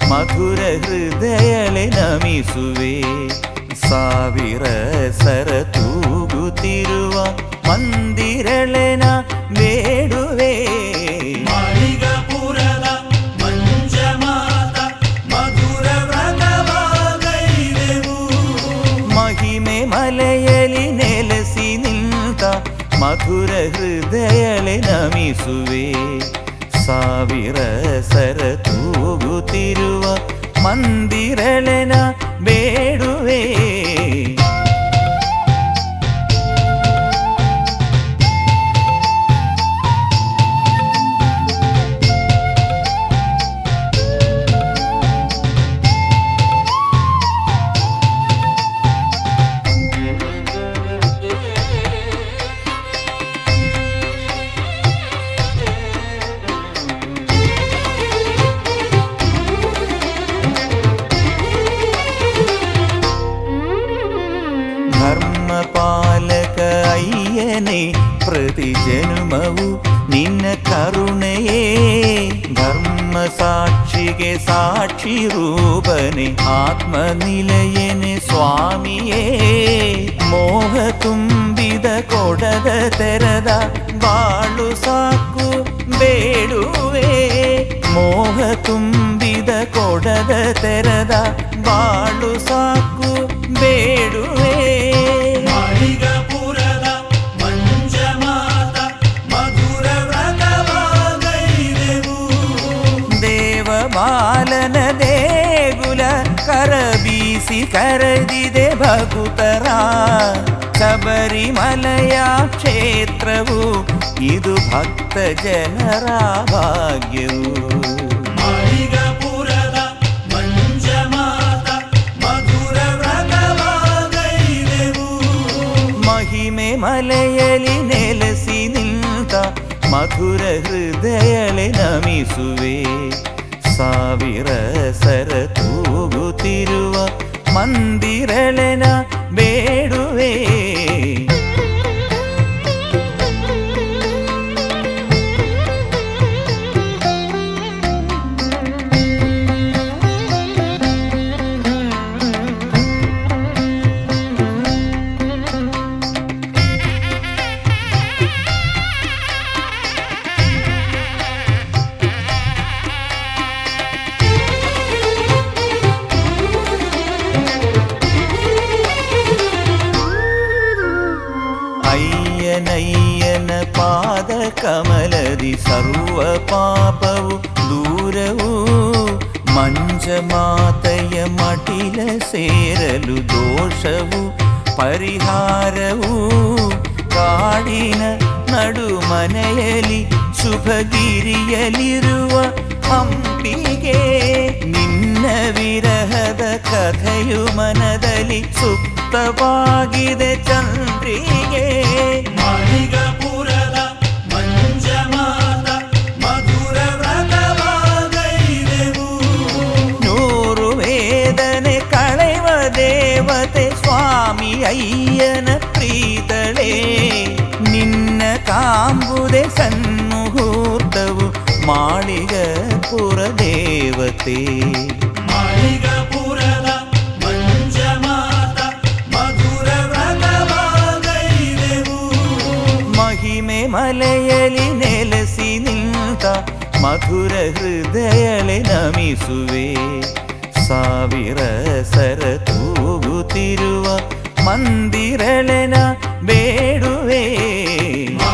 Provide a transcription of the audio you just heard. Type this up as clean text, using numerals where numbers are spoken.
ಮಧುರ ಹೃದಯಳೆ ನಮಿಸುವೆ. ಸಾವಿರ ಸರ ತೂಗುತ್ತಿರುವ ಮಂದಿರಳೆನ ಬೇಡುವೆ. ಮಾಳಿಗಪುರದ ಮಂಜಮಾತ ಮಧುರ ವ್ರತವಾಗೈದೆವು. ಮಹಿಮೆ ಮಲೆಯಲಿ ನೆಲೆಸಿ ನಿಂತ ಮಧುರ ಹೃದಯಳೆ ನಮಿಸುವೆ. ಸಾವಿರ ಸರ ತೂಗುತ್ತಿರುವ ಮಂದಿರಳೆನ ಬೇಡುವೆ. ಧರ್ಮಪಾಲಕ ಅಯ್ಯನೇ ಪ್ರತಿ ಜನ್ಮವು ನಿನ್ನ ಕರುಣೆಯೇ. ಧರ್ಮ ಸಾಕ್ಷಿಗೆ ಸಾಕ್ಷಿ ರೂಪನೆ ಆತ್ಮ ನಿಲಯನೆ ಸ್ವಾಮಿಯೇ. ಮೋಹ ತುಂಬಿದ ಕೊಡದ ತೆರದ ಬಾಳು ಸಾಕು ಬೇಡುವೆ. ಮೋಹ ತುಂಬಿದ ಕೊಡದ ತೆರದ ಬಾಳು ಸಾಕು ಬೇಡುವೆ. ಮಾಳಿಗಪುರದ ಮಂಜಮಾತ ಮಧುರ ವ್ರತವಾಗೈದೆವು. ದೇವ ಬಾಲನ ದೇಗುಲ ಕರ ಬೀಸಿ ಕರೆದಿದೆ ಭಕುತರ. ಶಬರಿಮಲೆಯ ಕ್ಷೇತ್ರವು ಇದು ಭಕ್ತ ಜನರ ಭಾಗ್ಯವು. ಮಾಳಿಗಪುರದ ಮಂಜಮಾತ ಮಧುರ ವ್ರತವಾಗೈದೆವು. ಮಹಿಮೆ ಮಲೆಯಲಿ ನೆಲೆಸಿ ನಿಂತ ಮಧುರ ಹೃದಯಳೆ ನಮಿಸುವೆ. ಸಾವಿರ ಸರ ತೂಗುತ್ತಿರುವ ಮಂದಿರಳೆನ ಬೇಡುವೆ. ಅಯ್ಯನಯ್ಯನ ಪಾದ ಕಮಲದಿ ಸರ್ವ ಪಾಪವು ದೂರವು. ಮಂಜಮಾತೆಯ ಮಟಿಲ ಸೇರಲು ದೋಷವು ಪರಿಹಾರವು. ಕಾಡಿನ ನಡುಮನೆಯಲ್ಲಿ ಶುಭಗಿರಿಯಲಿರುವ ಹಂಪಿಗೆ ನಿನ್ನ ವಿರಹದ ಕಥೆಯು ಮನದಲ್ಲಿ ಸುಪ್ತವಾಗಿದೆ ಚಂದ್ರಿಗೆ. ಮಾಳಿಗಪುರದ ಮಂಜಮಾತ ಮಧುರ ವ್ರತವಾಗೈದೆವು. ನೂರು ವೇದನೆ ಕಳೆವ ದೇವತೆ ಸ್ವಾಮಿ ಅಯ್ಯನ ಪ್ರೀತಳೆ. ನಿನ್ನ ಕಾಂಬುದೆ ಸನ್ಮುಹೂರ್ತವು ಮಾಳಿಗಪುರ ದೇವತೆ. ಮಾಳಿಗಪುರದ ಮಂಜಮಾತ ಮಧುರ ವ್ರತವಾಗೈದೆವು. ಮಹಿಮೆ ಮಲೆಯಲಿ ನೆಲೆಸಿ ನಿಂತ ಮಧುರ ಹೃದಯಳೆ ನಮಿಸುವೆ. ಸಾವಿರ ಸರ ತೂಗುತ್ತಿರುವ ಮಂದಿರಳೆನ ಬೇಡುವೆ.